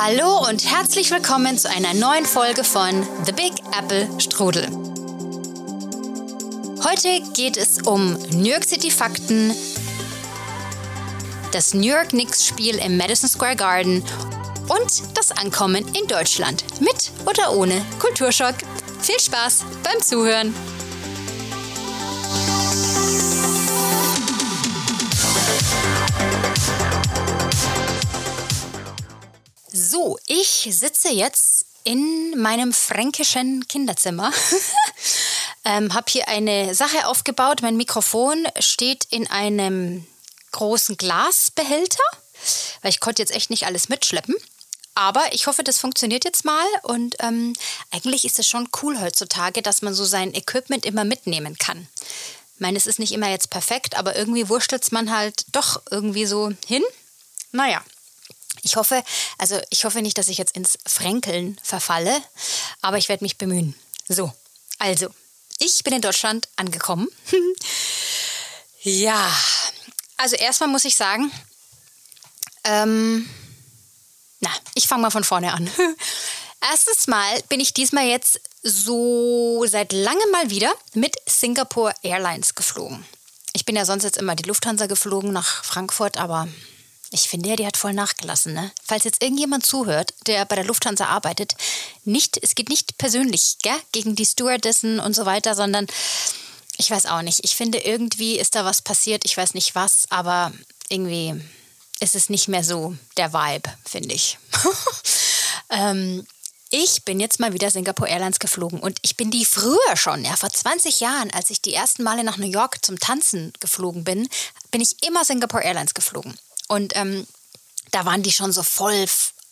Hallo und herzlich willkommen zu einer neuen Folge von The Big Apple Strudel. Heute geht es um New York City Fakten, das New York Knicks Spiel im Madison Square Garden und das Ankommen in Deutschland. Mit oder ohne Kulturschock. Viel Spaß beim Zuhören. So, ich sitze jetzt in meinem fränkischen Kinderzimmer. Habe hier eine Sache aufgebaut. Mein Mikrofon steht in einem großen Glasbehälter, weil ich konnte jetzt echt nicht alles mitschleppen. Aber ich hoffe, das funktioniert jetzt mal. Und eigentlich ist es schon cool heutzutage, dass man so sein Equipment immer mitnehmen kann. Ich meine, es ist nicht immer jetzt perfekt, aber irgendwie wurschtelt man halt doch irgendwie so hin. Naja. Ich hoffe nicht, dass ich jetzt ins Fränkeln verfalle, aber ich werde mich bemühen. So, also, ich bin in Deutschland angekommen. Ja, also erstmal muss ich sagen, ich fange mal von vorne an. Erstes Mal bin ich diesmal jetzt so seit langem mal wieder mit Singapore Airlines geflogen. Ich bin ja sonst jetzt immer die Lufthansa geflogen nach Frankfurt, aber ich finde ja, die hat voll nachgelassen, ne? Falls jetzt irgendjemand zuhört, der bei der Lufthansa arbeitet, es geht nicht persönlich, gell, gegen die Stewardessen und so weiter, sondern ich weiß auch nicht. Ich finde, irgendwie ist da was passiert, ich weiß nicht was, aber irgendwie ist es nicht mehr so der Vibe, finde ich. Ich bin jetzt mal wieder Singapore Airlines geflogen und ich bin die früher schon, ja, vor 20 Jahren, als ich die ersten Male nach New York zum Tanzen geflogen bin, bin ich immer Singapore Airlines geflogen. Und da waren die schon so voll,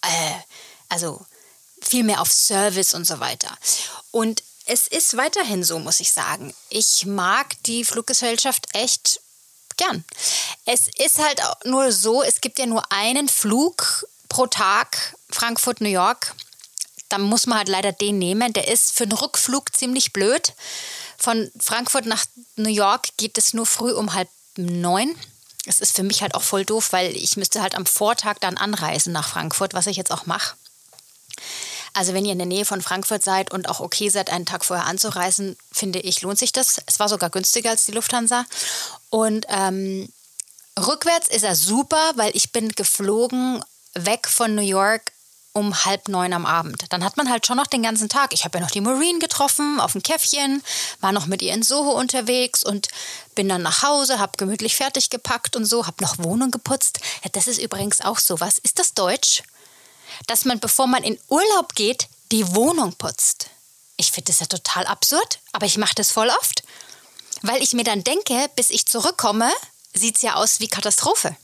also viel mehr auf Service und so weiter. Und es ist weiterhin so, muss ich sagen. Ich mag die Fluggesellschaft echt gern. Es ist halt auch nur so, es gibt ja nur einen Flug pro Tag, Frankfurt, New York. Da muss man halt leider den nehmen. Der ist für den Rückflug ziemlich blöd. Von Frankfurt nach New York geht es nur früh um 8:30. Es ist für mich halt auch voll doof, weil ich müsste halt am Vortag dann anreisen nach Frankfurt, was ich jetzt auch mache. Also wenn ihr in der Nähe von Frankfurt seid und auch okay seid, einen Tag vorher anzureisen, finde ich, lohnt sich das. Es war sogar günstiger als die Lufthansa. Und rückwärts ist er super, weil ich bin geflogen weg von New York um 8:30 am Abend. Dann hat man halt schon noch den ganzen Tag. Ich habe ja noch die Maureen getroffen auf dem Käffchen, war noch mit ihr in Soho unterwegs und bin dann nach Hause, habe gemütlich fertig gepackt und so, habe noch Wohnung geputzt. Ja, das ist übrigens auch sowas. Ist das deutsch? Dass man, bevor man in Urlaub geht, die Wohnung putzt. Ich finde das ja total absurd, aber ich mache das voll oft. Weil ich mir dann denke, bis ich zurückkomme, sieht es ja aus wie Katastrophe.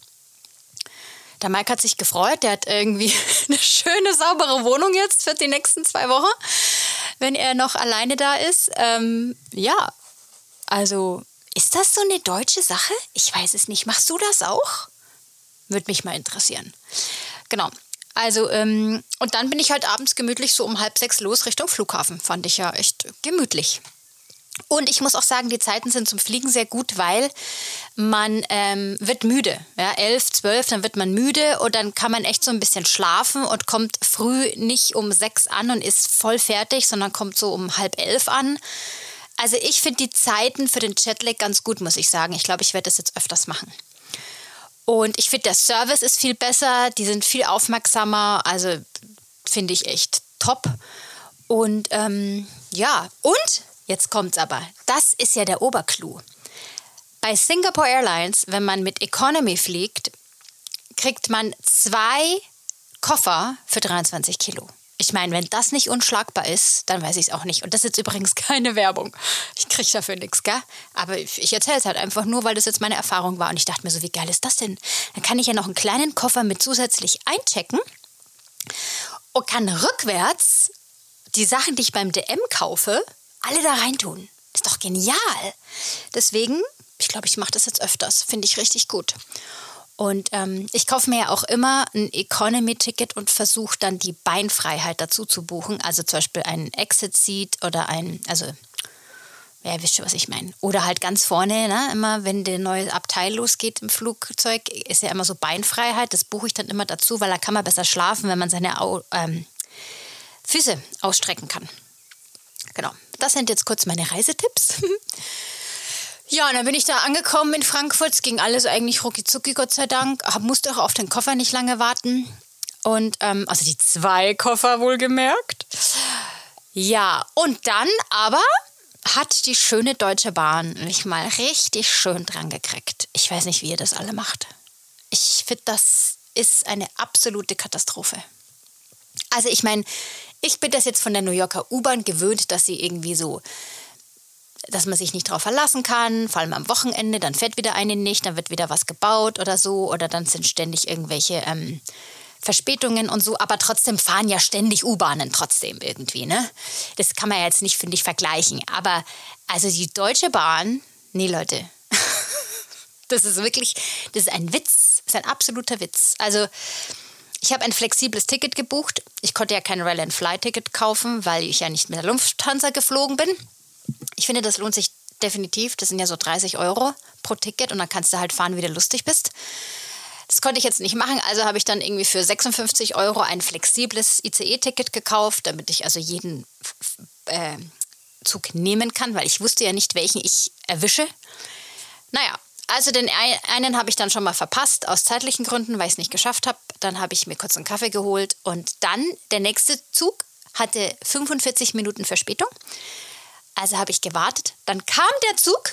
Der Mike hat sich gefreut, der hat irgendwie eine schöne, saubere Wohnung jetzt für die nächsten 2 Wochen, wenn er noch alleine da ist. Ja, also ist das so eine deutsche Sache? Ich weiß es nicht. Machst du das auch? Würde mich mal interessieren. Genau, also und dann bin ich halt abends gemütlich so um 5:30 los Richtung Flughafen. Fand ich ja echt gemütlich. Und ich muss auch sagen, die Zeiten sind zum Fliegen sehr gut, weil man wird müde. Ja, 11, 12, dann wird man müde und dann kann man echt so ein bisschen schlafen und kommt früh nicht um 6 an und ist voll fertig, sondern kommt so um 10:30 an. Also ich finde die Zeiten für den Jetlag ganz gut, muss ich sagen. Ich glaube, ich werde das jetzt öfters machen. Und ich finde, der Service ist viel besser, die sind viel aufmerksamer, also finde ich echt top. Und ja, und jetzt kommt's aber. Das ist ja der Oberclou. Bei Singapore Airlines, wenn man mit Economy fliegt, kriegt man 2 Koffer für 23 Kilo. Ich meine, wenn das nicht unschlagbar ist, dann weiß ich es auch nicht. Und das ist jetzt übrigens keine Werbung. Ich kriege dafür nichts, gell? Aber ich erzähle es halt einfach nur, weil das jetzt meine Erfahrung war. Und ich dachte mir so, wie geil ist das denn? Dann kann ich ja noch einen kleinen Koffer mit zusätzlich einchecken und kann rückwärts die Sachen, die ich beim DM kaufe, alle da reintun. Ist doch genial. Deswegen, ich glaube, ich mache das jetzt öfters. Finde ich richtig gut. Und ich kaufe mir ja auch immer ein Economy-Ticket und versuche dann die Beinfreiheit dazu zu buchen. Also zum Beispiel ein Exit-Seat oder Ja, ihr wisst schon, was ich meine. Oder halt ganz vorne, ne, immer wenn der neue Abteil losgeht im Flugzeug, ist ja immer so Beinfreiheit. Das buche ich dann immer dazu, weil da kann man besser schlafen, wenn man seine Füße ausstrecken kann. Genau, das sind jetzt kurz meine Reisetipps. Ja, und dann bin ich da angekommen in Frankfurt. Es ging alles eigentlich rucki-zucki, Gott sei Dank. Musste auch auf den Koffer nicht lange warten. Und, also die 2 Koffer wohlgemerkt. Ja, und dann aber hat die schöne Deutsche Bahn mich mal richtig schön dran gekriegt. Ich weiß nicht, wie ihr das alle macht. Ich finde, das ist eine absolute Katastrophe. Also ich meine, ich bin das jetzt von der New Yorker U-Bahn gewöhnt, dass sie irgendwie so, dass man sich nicht drauf verlassen kann, vor allem am Wochenende, dann fährt wieder eine nicht, dann wird wieder was gebaut oder so, oder dann sind ständig irgendwelche Verspätungen und so, aber trotzdem fahren ja ständig U-Bahnen trotzdem irgendwie, ne? Das kann man ja jetzt nicht, finde ich, vergleichen. Aber also die Deutsche Bahn, nee Leute, das ist ein Witz, das ist ein absoluter Witz. Also ich habe ein flexibles Ticket gebucht. Ich konnte ja kein Rail-and-Fly-Ticket kaufen, weil ich ja nicht mit der Lufthansa geflogen bin. Ich finde, das lohnt sich definitiv. Das sind ja so 30 € pro Ticket und dann kannst du halt fahren, wie du lustig bist. Das konnte ich jetzt nicht machen, also habe ich dann irgendwie für 56 € ein flexibles ICE-Ticket gekauft, damit ich also jeden Zug nehmen kann, weil ich wusste ja nicht, welchen ich erwische. Naja, also den einen habe ich dann schon mal verpasst, aus zeitlichen Gründen, weil ich es nicht geschafft habe. Dann habe ich mir kurz einen Kaffee geholt und dann der nächste Zug hatte 45 Minuten Verspätung. Also habe ich gewartet, dann kam der Zug.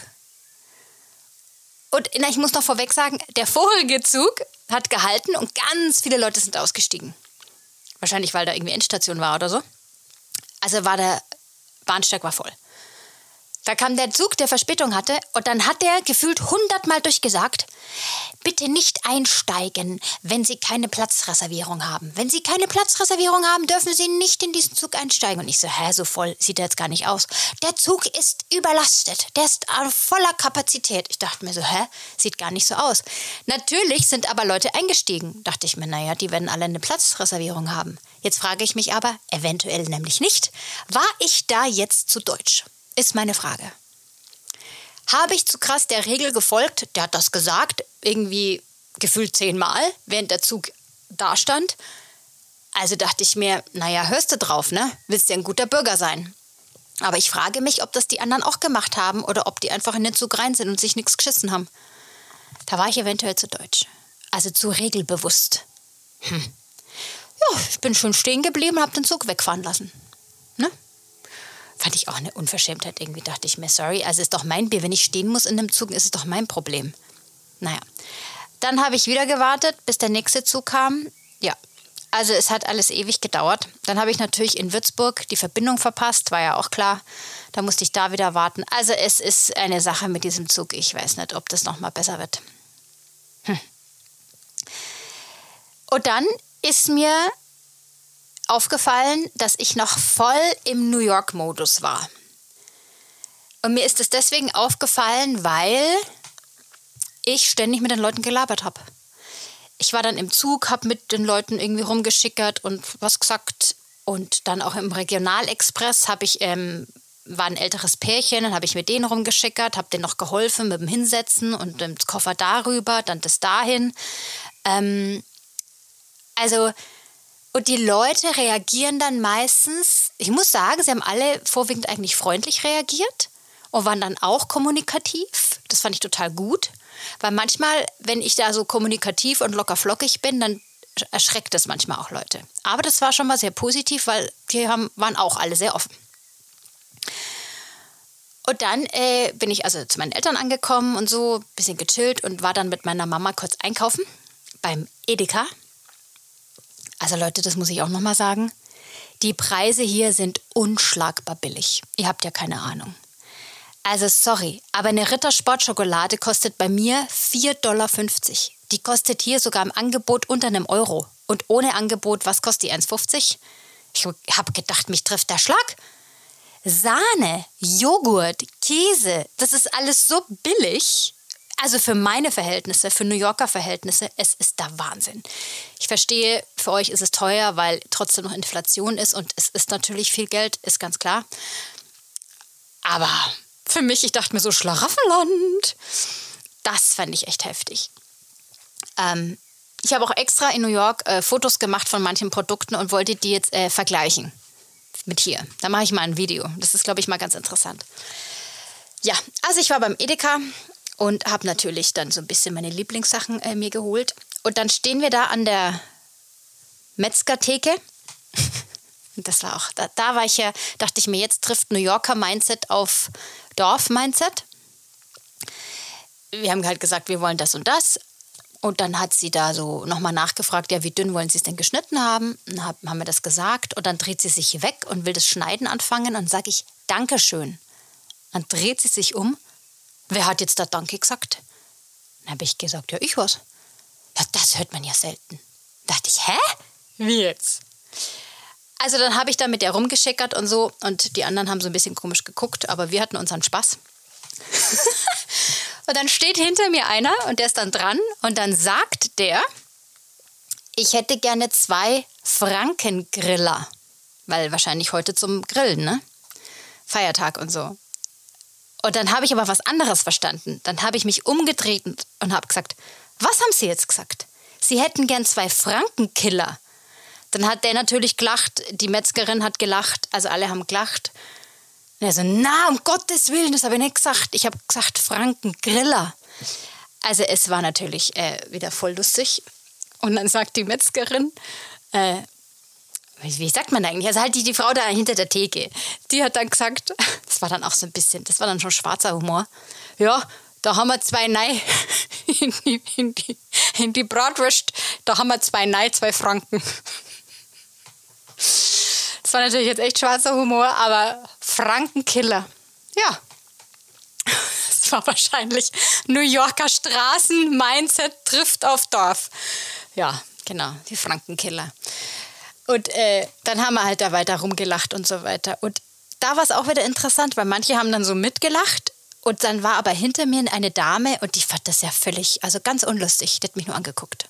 Und ich muss noch vorweg sagen, der vorige Zug hat gehalten und ganz viele Leute sind ausgestiegen. Wahrscheinlich, weil da irgendwie Endstation war oder so. Also der Bahnsteig war voll. Da kam der Zug, der Verspätung hatte, und dann hat der gefühlt 100-mal durchgesagt, bitte nicht einsteigen, wenn Sie keine Platzreservierung haben. Wenn Sie keine Platzreservierung haben, dürfen Sie nicht in diesen Zug einsteigen. Und ich so, so voll sieht der jetzt gar nicht aus. Der Zug ist überlastet, der ist voller Kapazität. Ich dachte mir so, sieht gar nicht so aus. Natürlich sind aber Leute eingestiegen. Dachte ich mir, naja, die werden alle eine Platzreservierung haben. Jetzt frage ich mich aber, eventuell nämlich nicht, war ich da jetzt zu deutsch? Ist meine Frage. Habe ich zu krass der Regel gefolgt? Der hat das gesagt, irgendwie gefühlt 10-mal, während der Zug da stand. Also dachte ich mir, naja, hörst du drauf, ne? Willst ja ein guter Bürger sein. Aber ich frage mich, ob das die anderen auch gemacht haben oder ob die einfach in den Zug rein sind und sich nichts geschissen haben. Da war ich eventuell zu deutsch. Also zu regelbewusst. Ja, ich bin schon stehen geblieben und habe den Zug wegfahren lassen. Ne? Fand ich auch eine Unverschämtheit. Irgendwie dachte ich mir, sorry, also ist doch mein Bier. Wenn ich stehen muss in einem Zug, ist es doch mein Problem. Naja, dann habe ich wieder gewartet, bis der nächste Zug kam. Ja, also es hat alles ewig gedauert. Dann habe ich natürlich in Würzburg die Verbindung verpasst, war ja auch klar. Da musste ich da wieder warten. Also es ist eine Sache mit diesem Zug. Ich weiß nicht, ob das nochmal besser wird. Und dann ist mir aufgefallen, dass ich noch voll im New York-Modus war. Und mir ist es deswegen aufgefallen, weil ich ständig mit den Leuten gelabert habe. Ich war dann im Zug, habe mit den Leuten irgendwie rumgeschickert und was gesagt. Und dann auch im Regionalexpress war ein älteres Pärchen, dann habe ich mit denen rumgeschickert, habe denen noch geholfen mit dem Hinsetzen und dem Koffer darüber, dann das dahin. Und die Leute reagieren dann meistens, ich muss sagen, sie haben alle vorwiegend eigentlich freundlich reagiert und waren dann auch kommunikativ. Das fand ich total gut, weil manchmal, wenn ich da so kommunikativ und lockerflockig bin, dann erschreckt das manchmal auch Leute. Aber das war schon mal sehr positiv, weil die waren auch alle sehr offen. Und dann bin ich also zu meinen Eltern angekommen und so, ein bisschen gechillt und war dann mit meiner Mama kurz einkaufen beim Edeka. Also Leute, das muss ich auch nochmal sagen. Die Preise hier sind unschlagbar billig. Ihr habt ja keine Ahnung. Also sorry, aber eine Ritter-Sportschokolade kostet bei mir 4,50 $. Die kostet hier sogar im Angebot unter einem Euro. Und ohne Angebot, was kostet die? 1,50 €? Ich habe gedacht, mich trifft der Schlag. Sahne, Joghurt, Käse, das ist alles so billig. Also für meine Verhältnisse, für New Yorker Verhältnisse, es ist der Wahnsinn. Ich verstehe, für euch ist es teuer, weil trotzdem noch Inflation ist und es ist natürlich viel Geld, ist ganz klar. Aber für mich. Ich dachte mir so, Schlaraffenland. Das fand ich echt heftig. Ich habe auch extra in New York Fotos gemacht von manchen Produkten und wollte die jetzt vergleichen mit hier. Da mache ich mal ein Video. Das ist, glaube ich, mal ganz interessant. Ja, also ich war beim Edeka und habe natürlich dann so ein bisschen meine Lieblingssachen mir geholt. Und dann stehen wir da an der Metzgertheke. Das war auch, da war ich ja, dachte ich mir, jetzt trifft New Yorker Mindset auf Dorf-Mindset. Wir haben halt gesagt, wir wollen das und das. Und dann hat sie da so nochmal nachgefragt, ja, wie dünn wollen Sie es denn geschnitten haben? Dann haben wir das gesagt und dann dreht sie sich weg und will das Schneiden anfangen. Und dann sage ich, Dankeschön. Dann dreht sie sich um. Wer hat jetzt da Danke gesagt? Dann habe ich gesagt, ja, ich was. Ja, das hört man ja selten. Da dachte ich, hä? Wie jetzt? Also dann habe ich da mit der rumgeschickert und so und die anderen haben so ein bisschen komisch geguckt, aber wir hatten unseren Spaß. Und dann steht hinter mir einer und der ist dann dran und dann sagt der, ich hätte gerne 2 Frankengriller, weil wahrscheinlich heute zum Grillen, ne? Feiertag und so. Und dann habe ich aber was anderes verstanden. Dann habe ich mich umgedreht und habe gesagt, was haben Sie jetzt gesagt? Sie hätten gern 2 Frankenkiller. Dann hat der natürlich gelacht, die Metzgerin hat gelacht, also alle haben gelacht. Und er so, na, um Gottes Willen, das habe ich nicht gesagt. Ich habe gesagt Frankengriller. Also es war natürlich wieder voll lustig. Und dann sagt die Metzgerin, wie sagt man da eigentlich? Also halt die Frau da hinter der Theke, die hat dann gesagt, das war dann auch so ein bisschen, das war dann schon schwarzer Humor. Ja, da haben wir 2 Nei in die Bratwurst, da haben wir 2 Nei, 2 Franken. Das war natürlich jetzt echt schwarzer Humor, aber Frankenkiller. Ja, das war wahrscheinlich New Yorker Straßen-Mindset trifft auf Dorf. Ja, genau, die Frankenkiller. Und dann haben wir halt da weiter rumgelacht und so weiter. Und da war es auch wieder interessant, weil manche haben dann so mitgelacht und dann war aber hinter mir eine Dame und die fand das ja völlig, also ganz unlustig, die hat mich nur angeguckt.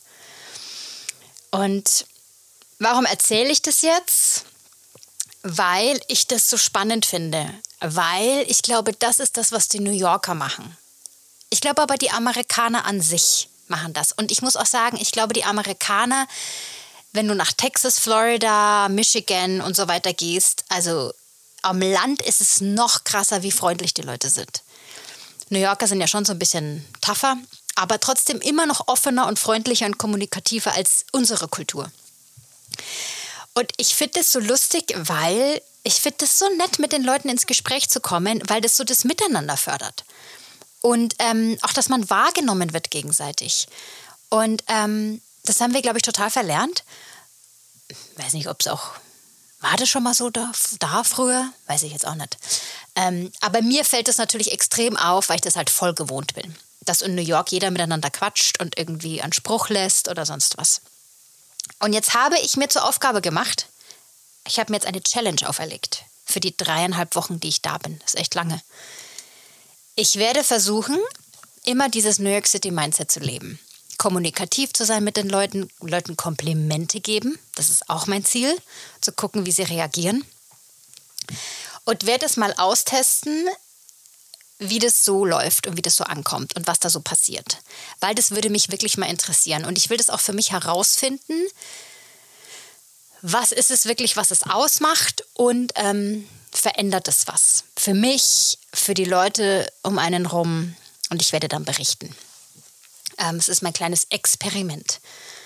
Und warum erzähle ich das jetzt? Weil ich das so spannend finde. Weil ich glaube, das ist das, was die New Yorker machen. Ich glaube aber, die Amerikaner an sich machen das. Und ich muss auch sagen, ich glaube, die Amerikaner, wenn du nach Texas, Florida, Michigan und so weiter gehst, also am Land ist es noch krasser, wie freundlich die Leute sind. New Yorker sind ja schon so ein bisschen tougher, aber trotzdem immer noch offener und freundlicher und kommunikativer als unsere Kultur. Und ich finde es so lustig, weil ich finde es so nett, mit den Leuten ins Gespräch zu kommen, weil das so das Miteinander fördert. Und auch, dass man wahrgenommen wird gegenseitig. Und das haben wir, glaube ich, total verlernt. Weiß nicht, ob es auch, war das schon mal so da früher? Weiß ich jetzt auch nicht. Aber mir fällt das natürlich extrem auf, weil ich das halt voll gewohnt bin. Dass in New York jeder miteinander quatscht und irgendwie einen Spruch lässt oder sonst was. Und jetzt habe ich mir zur Aufgabe gemacht, ich habe mir jetzt eine Challenge auferlegt für die 3,5 Wochen, die ich da bin. Das ist echt lange. Ich werde versuchen, immer dieses New York City Mindset zu leben. Kommunikativ zu sein mit den Leuten Komplimente geben. Das ist auch mein Ziel, zu gucken, wie sie reagieren. Und werde es mal austesten, wie das so läuft und wie das so ankommt und was da so passiert. Weil das würde mich wirklich mal interessieren. Und ich will das auch für mich herausfinden, was ist es wirklich, was es ausmacht und verändert es was. Für mich, für die Leute um einen rum und ich werde dann berichten. Es ist mein kleines Experiment.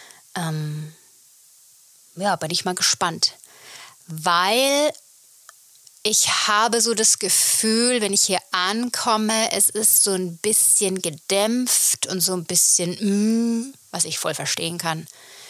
Ja, bin ich mal gespannt. Weil ich habe so das Gefühl, wenn ich hier ankomme, es ist so ein bisschen gedämpft und so ein bisschen, was ich voll verstehen kann.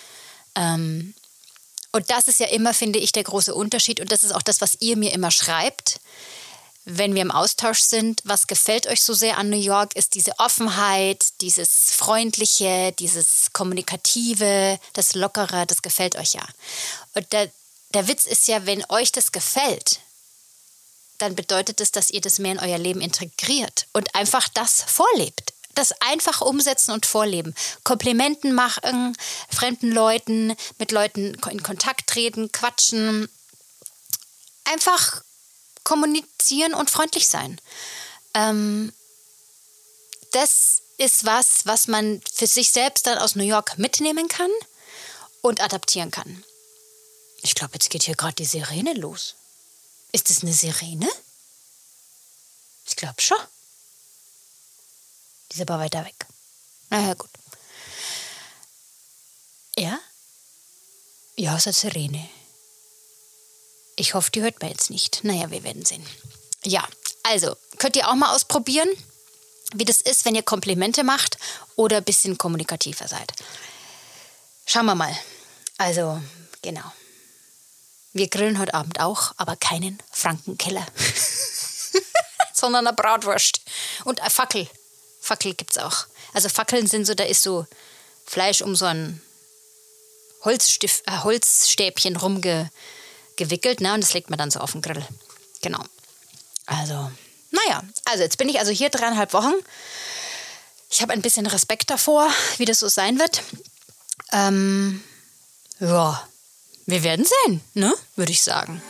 Und das ist ja immer, finde ich, der große Unterschied. Und das ist auch das, was ihr mir immer schreibt, wenn wir im Austausch sind. Was gefällt euch so sehr an New York, ist diese Offenheit, dieses Freundliche, dieses Kommunikative, das Lockere, das gefällt euch ja. Und der Witz ist ja, wenn euch das gefällt, dann bedeutet es, dass ihr das mehr in euer Leben integriert und einfach das vorlebt. Das einfach umsetzen und vorleben. Komplimenten machen, fremden Leuten, mit Leuten in Kontakt treten, quatschen. Einfach kommunizieren und freundlich sein. Das ist was man für sich selbst dann aus New York mitnehmen kann und adaptieren kann. Ich glaube, jetzt geht hier gerade die Sirene los. Ist das eine Sirene? Ich glaube schon. Die ist aber weiter weg. Naja, gut. Ja? Ja, es ist eine Sirene. Ich hoffe, die hört man jetzt nicht. Naja, wir werden sehen. Ja, also, könnt ihr auch mal ausprobieren, wie das ist, wenn ihr Komplimente macht oder ein bisschen kommunikativer seid. Schauen wir mal. Also, genau. Wir grillen heute Abend auch, aber keinen Frankenkeller. Sondern eine Bratwurst. Und eine Fackel. Fackel gibt's auch. Also Fackeln sind so, da ist so Fleisch um so ein Holzstäbchen rumgewickelt, ne? Und das legt man dann so auf den Grill. Genau. Also, naja. Also jetzt bin ich also hier 3,5 Wochen. Ich habe ein bisschen Respekt davor, wie das so sein wird. Ja, wir werden sehen, ne? Würde ich sagen.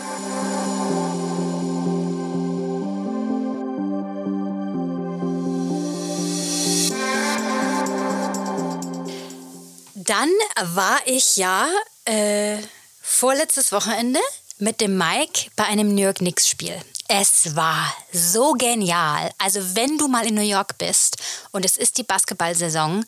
Dann war ich ja vorletztes Wochenende mit dem Mike bei einem New York Knicks Spiel. Es war so genial. Also wenn du mal in New York bist und es ist die Basketballsaison,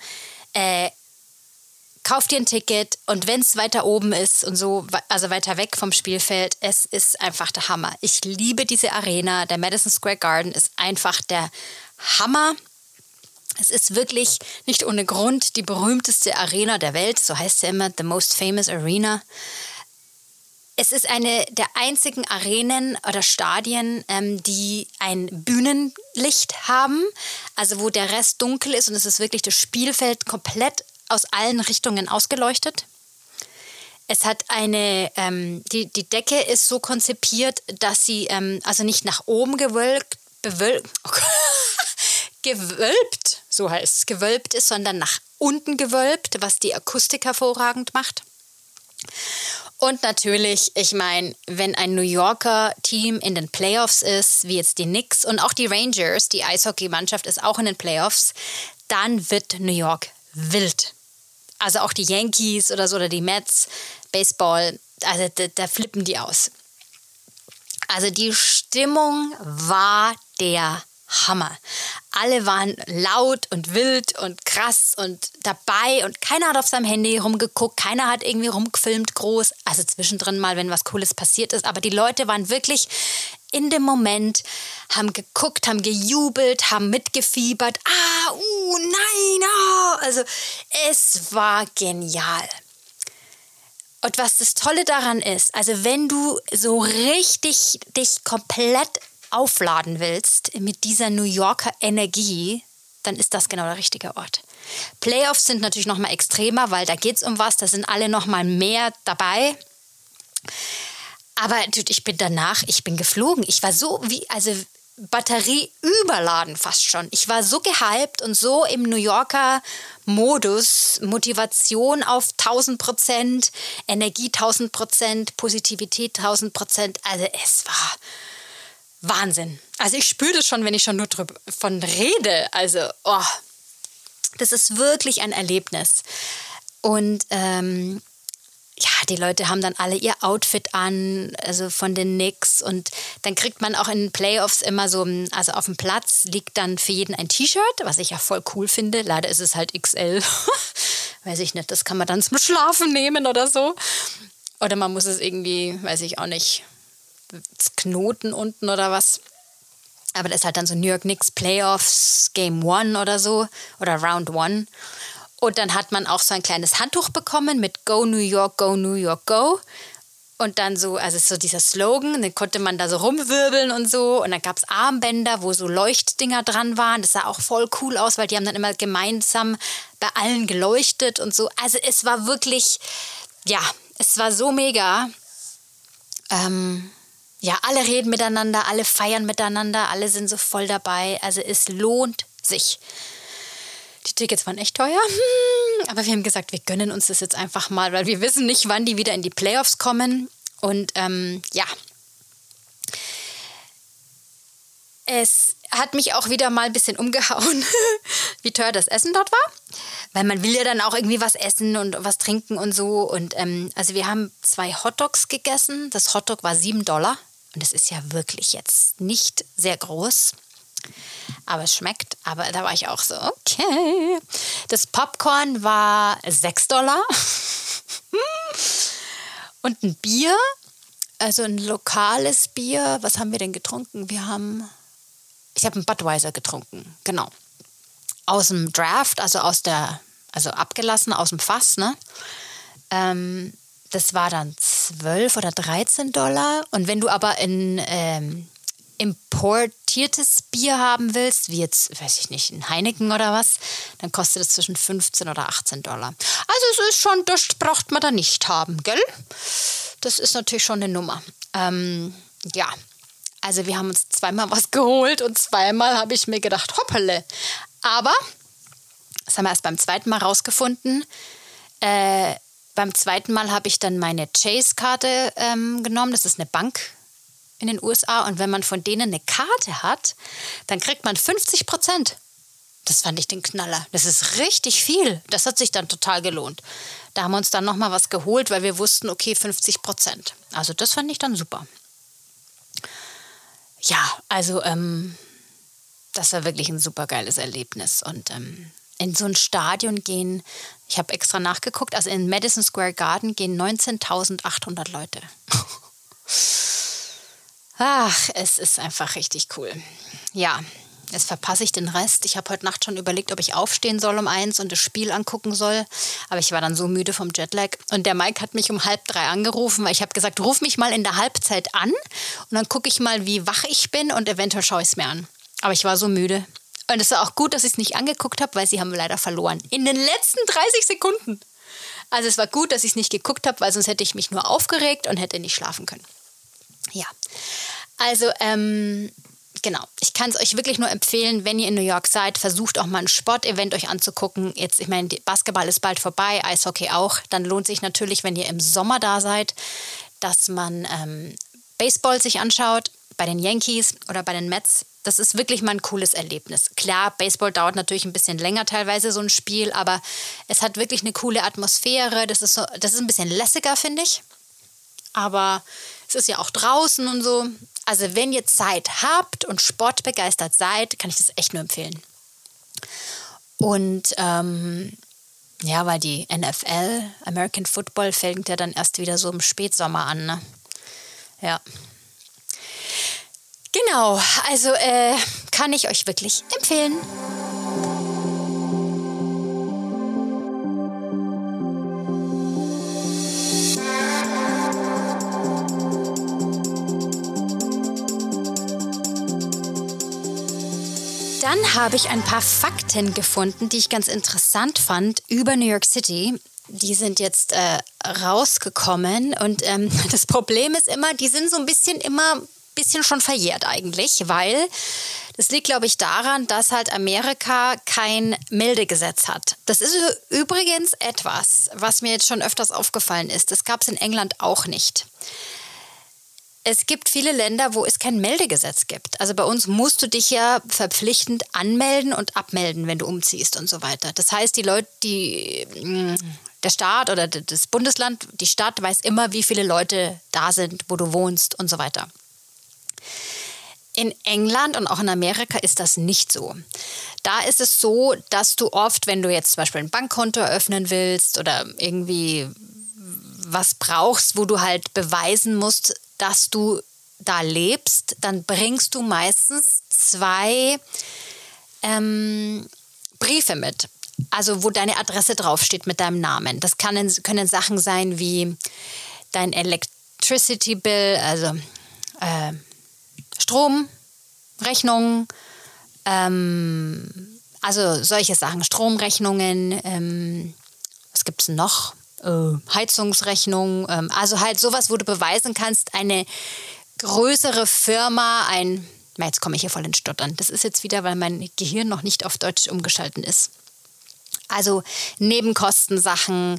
kauf dir ein Ticket und wenn es weiter oben ist und so, also weiter weg vom Spielfeld, es ist einfach der Hammer. Ich liebe diese Arena. Der Madison Square Garden ist einfach der Hammer. Es ist wirklich nicht ohne Grund die berühmteste Arena der Welt. So heißt sie immer, the most famous arena. Es ist eine der einzigen Arenen oder Stadien, die ein Bühnenlicht haben. Also wo der Rest dunkel ist und es ist wirklich das Spielfeld komplett aus allen Richtungen ausgeleuchtet. Es hat die Decke ist so konzipiert, dass sie also nicht nach oben gewölbt, so heißt es, gewölbt ist, sondern nach unten gewölbt, was die Akustik hervorragend macht. Und natürlich, ich meine, wenn ein New Yorker Team in den Playoffs ist, wie jetzt die Knicks und auch die Rangers, die Eishockeymannschaft ist auch in den Playoffs, dann wird New York wild. Also auch die Yankees oder so oder die Mets, Baseball, also da flippen die aus. Also die Stimmung war der Hammer. Alle waren laut und wild und krass und dabei und keiner hat auf seinem Handy rumgeguckt, keiner hat irgendwie rumgefilmt groß, also zwischendrin mal, wenn was Cooles passiert ist, aber die Leute waren wirklich in dem Moment, haben geguckt, haben gejubelt, haben mitgefiebert, nein, also es war genial. Und was das Tolle daran ist, also wenn du so richtig dich komplett aufladen willst mit dieser New Yorker Energie, dann ist das genau der richtige Ort. Playoffs sind natürlich noch mal extremer, weil da geht es um was, da sind alle noch mal mehr dabei. Aber dude, ich bin geflogen. Ich war so Batterie überladen fast schon. Ich war so gehypt und so im New Yorker Modus, Motivation auf 1000%, Energie 1000%, Positivität 1000%. Also es war Wahnsinn. Also ich spüre das schon, wenn ich schon nur davon rede. Also, das ist wirklich ein Erlebnis. Und die Leute haben dann alle ihr Outfit an, also von den Knicks. Und dann kriegt man auch in den Playoffs immer so, also auf dem Platz liegt dann für jeden ein T-Shirt, was ich ja voll cool finde. Leider ist es halt XL. Weiß ich nicht, das kann man dann zum Schlafen nehmen oder so. Oder man muss es irgendwie, weiß ich auch nicht, Knoten unten oder was. Aber das ist halt dann so New York Knicks Playoffs Game 1 oder so oder Round 1. Und dann hat man auch so ein kleines Handtuch bekommen mit Go New York, Go New York, Go. Und dann so, also so dieser Slogan, den konnte man da so rumwirbeln und so. Und dann gab es Armbänder, wo so Leuchtdinger dran waren. Das sah auch voll cool aus, weil die haben dann immer gemeinsam bei allen geleuchtet und so. Also es war wirklich, es war so mega. Alle reden miteinander, alle feiern miteinander, alle sind so voll dabei. Also es lohnt sich. Die Tickets waren echt teuer, aber wir haben gesagt, wir gönnen uns das jetzt einfach mal, weil wir wissen nicht, wann die wieder in die Playoffs kommen. Und Es hat mich auch wieder mal ein bisschen umgehauen, wie teuer das Essen dort war. Weil man will ja dann auch irgendwie was essen und was trinken und so. Und also wir haben 2 Hotdogs gegessen. Das Hotdog war $7. Und das ist ja wirklich jetzt nicht sehr groß. Aber es schmeckt. Aber da war ich auch so, okay. Das Popcorn war $6. Und ein Bier, also ein lokales Bier. Was haben wir denn getrunken? Ich habe einen Budweiser getrunken, genau. Aus dem Draft, also abgelassen aus dem Fass, ne? Das war dann $12 oder $13. Und wenn du aber importiertes Bier haben willst, wie jetzt, weiß ich nicht, ein Heineken oder was, dann kostet es zwischen $15 oder $18. Also es ist schon, das braucht man da nicht haben, gell? Das ist natürlich schon eine Nummer. Ja, also wir haben uns 2-mal was geholt und 2-mal habe ich mir gedacht, hoppele. Aber, das haben wir erst beim 2. Mal rausgefunden, beim 2. Mal habe ich dann meine Chase-Karte genommen, das ist eine Bank in den USA und wenn man von denen eine Karte hat, dann kriegt man 50%. Das fand ich den Knaller. Das ist richtig viel. Das hat sich dann total gelohnt. Da haben wir uns dann nochmal was geholt, weil wir wussten, okay, 50%. Also das fand ich dann super. Ja, also das war wirklich ein super geiles Erlebnis. Und in so ein Stadion gehen, ich habe extra nachgeguckt, also in Madison Square Garden gehen 19.800 Leute. Ach, es ist einfach richtig cool. Ja, jetzt verpasse ich den Rest. Ich habe heute Nacht schon überlegt, ob ich aufstehen soll um 1 und das Spiel angucken soll. Aber ich war dann so müde vom Jetlag. Und der Mike hat mich um 2:30 angerufen, weil ich habe gesagt, ruf mich mal in der Halbzeit an und dann gucke ich mal, wie wach ich bin und eventuell schaue ich es mir an. Aber ich war so müde. Und es war auch gut, dass ich es nicht angeguckt habe, weil sie haben leider verloren. In den letzten 30 Sekunden. Also es war gut, dass ich es nicht geguckt habe, weil sonst hätte ich mich nur aufgeregt und hätte nicht schlafen können. Ja, also genau. Ich kann es euch wirklich nur empfehlen, wenn ihr in New York seid, versucht auch mal ein Sportevent euch anzugucken. Jetzt, ich meine, Basketball ist bald vorbei, Eishockey auch. Dann lohnt sich natürlich, wenn ihr im Sommer da seid, dass man Baseball sich anschaut, bei den Yankees oder bei den Mets. Das ist wirklich mal ein cooles Erlebnis. Klar, Baseball dauert natürlich ein bisschen länger teilweise, so ein Spiel, aber es hat wirklich eine coole Atmosphäre. Das ist ein bisschen lässiger, finde ich. Aber es ist ja auch draußen und so. Also wenn ihr Zeit habt und sportbegeistert seid, kann ich das echt nur empfehlen. Und ja, weil die NFL, American Football, fängt ja dann erst wieder so im Spätsommer an, ne? Ja. Genau, also kann ich euch wirklich empfehlen. Dann habe ich ein paar Fakten gefunden, die ich ganz interessant fand über New York City. Die sind jetzt rausgekommen und das Problem ist immer, die sind so ein bisschen schon verjährt eigentlich, weil das liegt, glaube ich, daran, dass halt Amerika kein Meldegesetz hat. Das ist übrigens etwas, was mir jetzt schon öfters aufgefallen ist. Das gab es in England auch nicht. Es gibt viele Länder, wo es kein Meldegesetz gibt. Also bei uns musst du dich ja verpflichtend anmelden und abmelden, wenn du umziehst und so weiter. Das heißt, die Leute, der Staat oder das Bundesland, die Stadt weiß immer, wie viele Leute da sind, wo du wohnst und so weiter. In England und auch in Amerika ist das nicht so. Da ist es so, dass du oft, wenn du jetzt zum Beispiel ein Bankkonto eröffnen willst oder irgendwie was brauchst, wo du halt beweisen musst, dass du da lebst, dann bringst du meistens 2 Briefe mit. Also wo deine Adresse draufsteht mit deinem Namen. Das können Sachen sein wie dein Electricity Bill, also Stromrechnung, also solche Sachen, Stromrechnungen, was gibt es noch? Heizungsrechnung, also halt sowas, wo du beweisen kannst, eine größere Firma, jetzt komme ich hier voll ins Stottern, das ist jetzt wieder, weil mein Gehirn noch nicht auf Deutsch umgeschalten ist. Also Nebenkostensachen,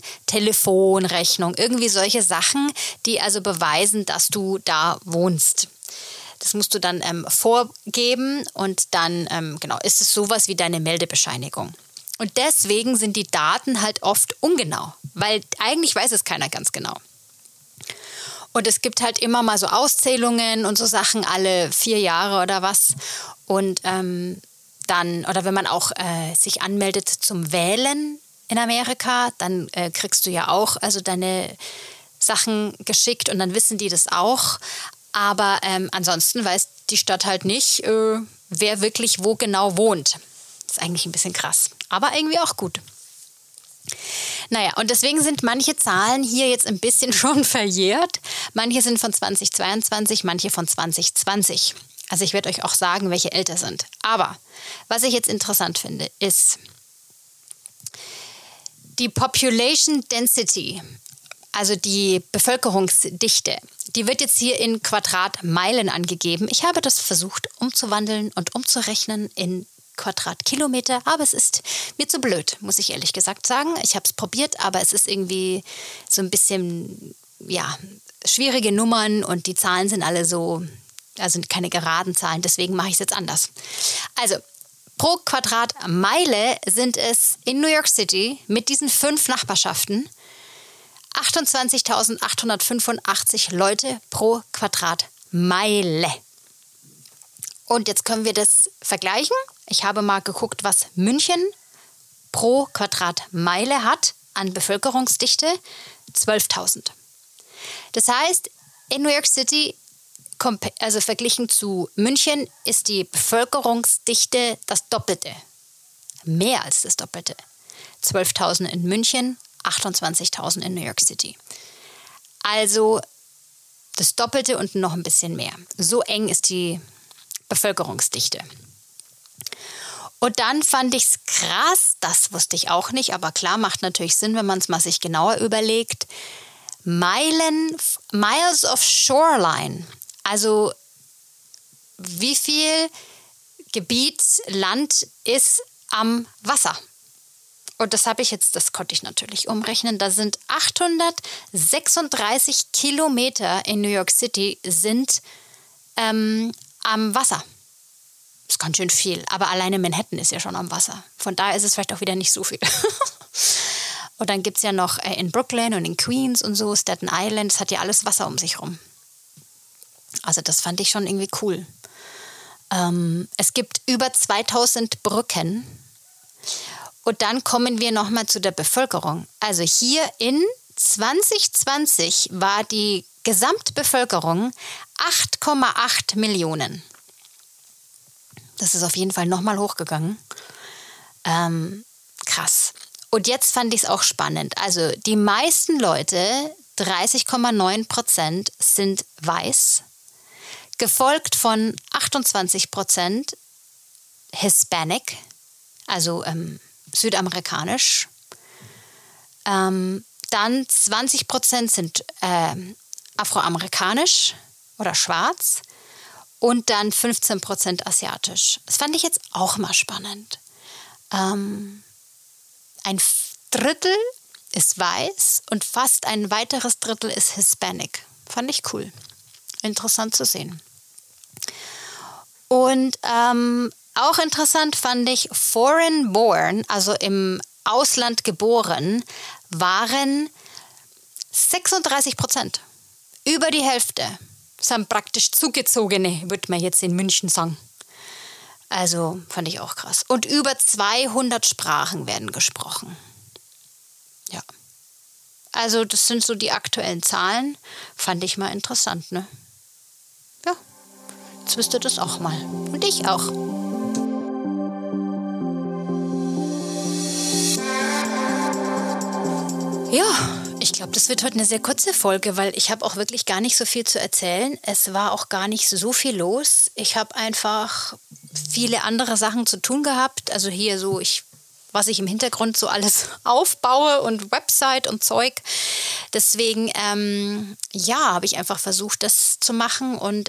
Telefonrechnung, irgendwie solche Sachen, die also beweisen, dass du da wohnst. Das musst du dann vorgeben und dann ist es sowas wie deine Meldebescheinigung. Und deswegen sind die Daten halt oft ungenau, weil eigentlich weiß es keiner ganz genau. Und es gibt halt immer mal so Auszählungen und so Sachen alle 4 Jahre oder was. Und oder wenn man auch sich anmeldet zum Wählen in Amerika, dann kriegst du ja auch also deine Sachen geschickt und dann wissen die das auch. Aber ansonsten weiß die Stadt halt nicht, wer wirklich wo genau wohnt. Das ist eigentlich ein bisschen krass, aber irgendwie auch gut. Naja, und deswegen sind manche Zahlen hier jetzt ein bisschen schon verjährt. Manche sind von 2022, manche von 2020. Also ich werde euch auch sagen, welche älter sind. Aber was ich jetzt interessant finde, ist die Population Density, also die Bevölkerungsdichte. Die wird jetzt hier in Quadratmeilen angegeben. Ich habe das versucht umzuwandeln und umzurechnen in Quadratkilometer, aber es ist mir zu blöd, muss ich ehrlich gesagt sagen. Ich habe es probiert, aber es ist irgendwie so ein bisschen, schwierige Nummern und die Zahlen sind alle so, also keine geraden Zahlen, deswegen mache ich es jetzt anders. Also, pro Quadratmeile sind es in New York City mit diesen 5 Nachbarschaften 28.885 Leute pro Quadratmeile. Und jetzt können wir das vergleichen. Ich habe mal geguckt, was München pro Quadratmeile hat an Bevölkerungsdichte. 12.000. Das heißt, in New York City, also verglichen zu München, ist die Bevölkerungsdichte das Doppelte. Mehr als das Doppelte. 12.000 in München, 28.000 in New York City. Also das Doppelte und noch ein bisschen mehr. So eng ist die Bevölkerungsdichte. Und dann fand ich es krass, das wusste ich auch nicht, aber klar, macht natürlich Sinn, wenn man es mal sich genauer überlegt. Miles of Shoreline, also wie viel Gebiet, Land ist am Wasser? Und das konnte ich natürlich umrechnen. Da sind 836 Kilometer in New York City sind am Wasser. Das ist ganz schön viel. Aber alleine Manhattan ist ja schon am Wasser. Von daher ist es vielleicht auch wieder nicht so viel. Und dann gibt es ja noch in Brooklyn und in Queens und so, Staten Island, das hat ja alles Wasser um sich rum. Also das fand ich schon irgendwie cool. Es gibt über 2000 Brücken. Und dann kommen wir nochmal zu der Bevölkerung. Also hier in 2020 war die Gesamtbevölkerung 8,8 Millionen. Das ist auf jeden Fall nochmal hochgegangen. Krass. Und jetzt fand ich es auch spannend. Also die meisten Leute, 30,9%, sind weiß, gefolgt von 28% Hispanic, also südamerikanisch. Dann 20% sind afroamerikanisch oder schwarz und dann 15% asiatisch. Das fand ich jetzt auch mal spannend. Ein Drittel ist weiß und fast ein weiteres Drittel ist Hispanic. Fand ich cool. Interessant zu sehen. Und auch interessant fand ich, foreign born, also im Ausland geboren, waren 36%. Über die Hälfte. Das sind praktisch Zugezogene, würde man jetzt in München sagen. Also fand ich auch krass. Und über 200 Sprachen werden gesprochen. Ja. Also das sind so die aktuellen Zahlen. Fand ich mal interessant, ne? Ja. Jetzt wisst ihr das auch mal. Und ich auch. Ja, ich glaube, das wird heute eine sehr kurze Folge, weil ich habe auch wirklich gar nicht so viel zu erzählen. Es war auch gar nicht so viel los. Ich habe einfach viele andere Sachen zu tun gehabt. Also hier so, was ich im Hintergrund so alles aufbaue und Website und Zeug. Deswegen, habe ich einfach versucht, das zu machen. Und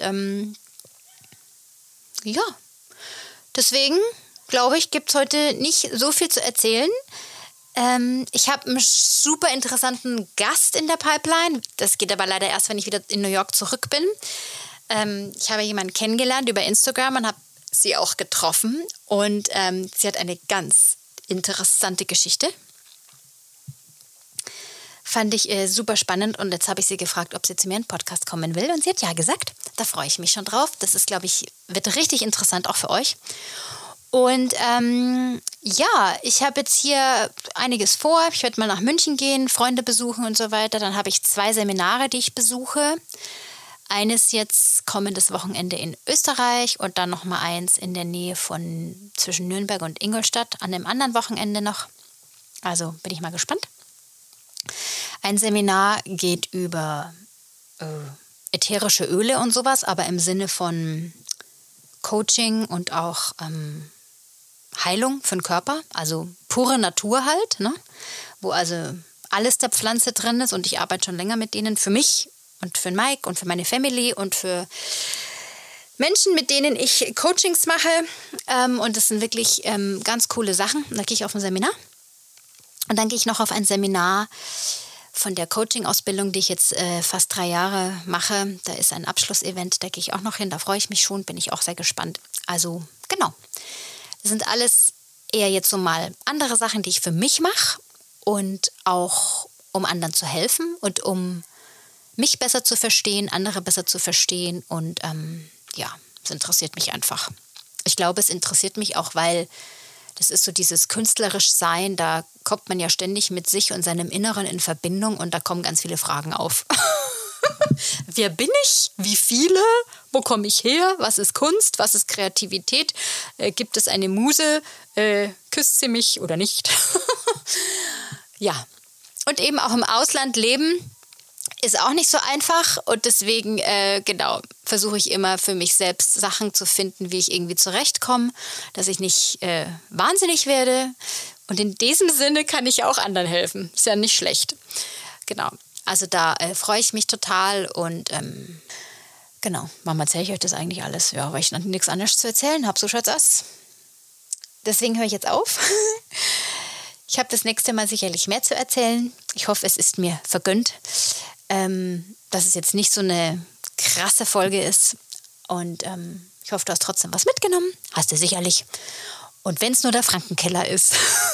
deswegen, glaube ich, gibt es heute nicht so viel zu erzählen. Ich habe einen super interessanten Gast in der Pipeline. Das geht aber leider erst, wenn ich wieder in New York zurück bin. Ich habe jemanden kennengelernt über Instagram und habe sie auch getroffen. Und sie hat eine ganz interessante Geschichte. Fand ich super spannend und jetzt habe ich sie gefragt, ob sie zu mir in den Podcast kommen will und sie hat ja gesagt. Da freue ich mich schon drauf. Das ist, glaube ich, wird richtig interessant auch für euch. Und ja, ich habe jetzt hier einiges vor. Ich werde mal nach München gehen, Freunde besuchen und so weiter. Dann habe ich 2 Seminare, die ich besuche. Eines jetzt kommendes Wochenende in Österreich und dann nochmal eins in der Nähe von zwischen Nürnberg und Ingolstadt an einem anderen Wochenende noch. Also bin ich mal gespannt. Ein Seminar geht über ätherische Öle und sowas, aber im Sinne von Coaching und auch Heilung für den Körper, also pure Natur halt, ne? Wo also alles der Pflanze drin ist und ich arbeite schon länger mit denen für mich und für Mike und für meine Family und für Menschen, mit denen ich Coachings mache und das sind wirklich ganz coole Sachen. Da gehe ich auf ein Seminar und dann gehe ich noch auf ein Seminar von der Coaching-Ausbildung, die ich jetzt fast 3 Jahre mache. Da ist ein Abschlussevent, da gehe ich auch noch hin, da freue ich mich schon, bin ich auch sehr gespannt. Also genau, das sind alles eher jetzt so mal andere Sachen, die ich für mich mache und auch um anderen zu helfen und um mich besser zu verstehen, andere besser zu verstehen und ja, es interessiert mich einfach. Ich glaube, es interessiert mich auch, weil das ist so dieses künstlerisch Sein, da kommt man ja ständig mit sich und seinem Inneren in Verbindung und da kommen ganz viele Fragen auf. Wer bin ich? Wie viele? Wo komme ich her? Was ist Kunst? Was ist Kreativität? Gibt es eine Muse? Küsst sie mich oder nicht? Ja, und eben auch im Ausland leben ist auch nicht so einfach und deswegen, genau, versuche ich immer für mich selbst Sachen zu finden, wie ich irgendwie zurechtkomme, dass ich nicht wahnsinnig werde. Und in diesem Sinne kann ich auch anderen helfen. Ist ja nicht schlecht. Genau, also da freue ich mich total und genau, warum erzähle ich euch das eigentlich alles? Ja, weil ich nichts anderes zu erzählen habe, so schaut's aus. Deswegen höre ich jetzt auf. Ich habe das nächste Mal sicherlich mehr zu erzählen. Ich hoffe, es ist mir vergönnt, dass es jetzt nicht so eine krasse Folge ist. Und ich hoffe, du hast trotzdem was mitgenommen. Hast du sicherlich. Und wenn es nur der Frankenkeller ist.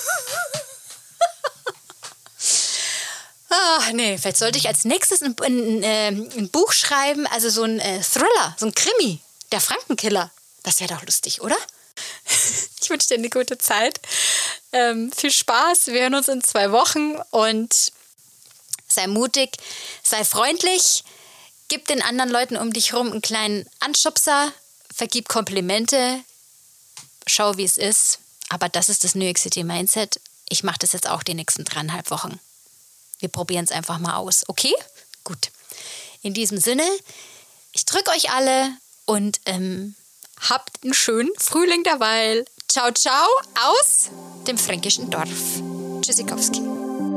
Nee, vielleicht sollte ich als nächstes ein Buch schreiben, also so ein Thriller, so ein Krimi, der Frankenkiller. Das wäre doch lustig, oder? Ich wünsche dir eine gute Zeit. Viel Spaß. Wir hören uns in 2 Wochen und sei mutig, sei freundlich, gib den anderen Leuten um dich herum einen kleinen Anschubser, vergib Komplimente, schau, wie es ist. Aber das ist das New York City Mindset. Ich mache das jetzt auch die nächsten 3,5 Wochen. Wir probieren es einfach mal aus. Okay? Gut. In diesem Sinne, ich drücke euch alle und habt einen schönen Frühling derweil. Ciao, ciao aus dem fränkischen Dorf. Tschüssikowski.